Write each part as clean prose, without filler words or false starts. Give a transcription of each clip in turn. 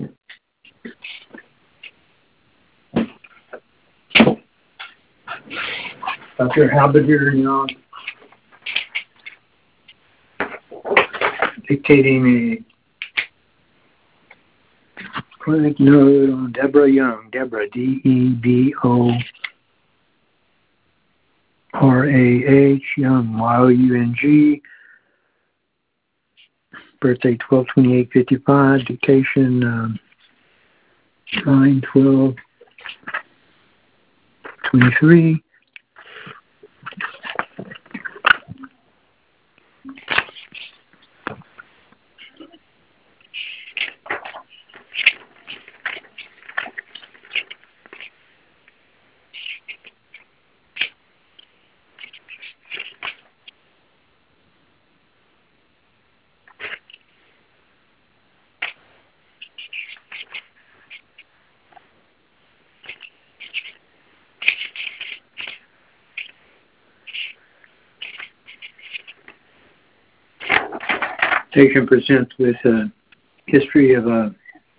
Dr. Halberdier now dictating a clinic note on Deborah Young. Deborah, Deborah, Young, Young. Birthday 12/28/55. Dictation 9/12/23. Patient presents with a history of a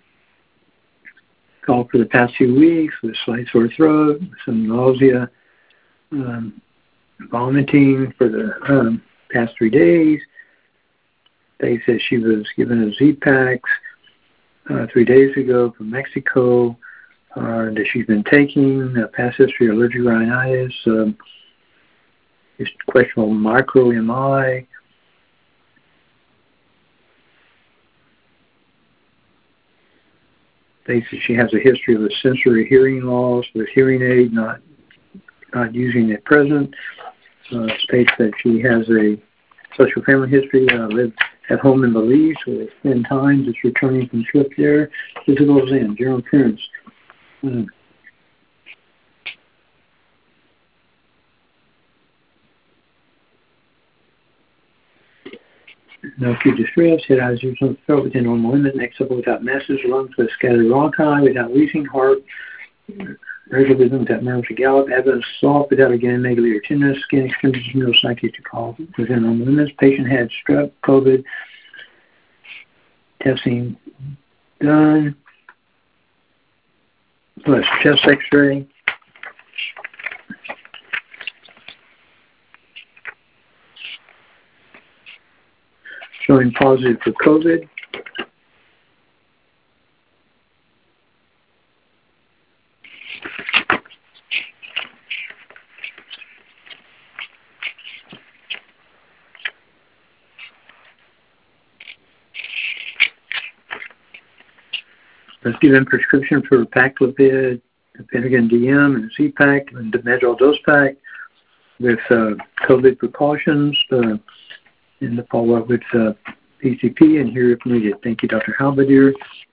cough for the past 2 weeks, with slight sore throat, some nausea, vomiting for the past 3 days. They said she was given a Z-Pack 3 days ago from Mexico that she's been taking. Past history of allergic rhinitis, questionable micro-MI. They said she has a history of a sensory hearing loss with hearing aid, not using at present. States that she has a social family history, lived at home in Belize with 10 times, is returning from trip there. Physical exam, general appearance. No acute distress, head, eyes, ears, and throat within normal limit, neck supple without masses, lungs with scattered bronchi, without wheezing, heart, irregular rhythm without nerves to gallop, abdomen soft without again megaly or tenderness, skin extremities, no psychiatric call within normal limits. Patient had strep, COVID, testing done, plus chest x-ray. Showing positive for COVID. Let's give them prescription for Paxlovid, Pentagon DM, and Z-Pack, and the Medrol dose pack with COVID precautions, and the follow-up with PCP, and here if needed. Thank you, Dr. Halberdier.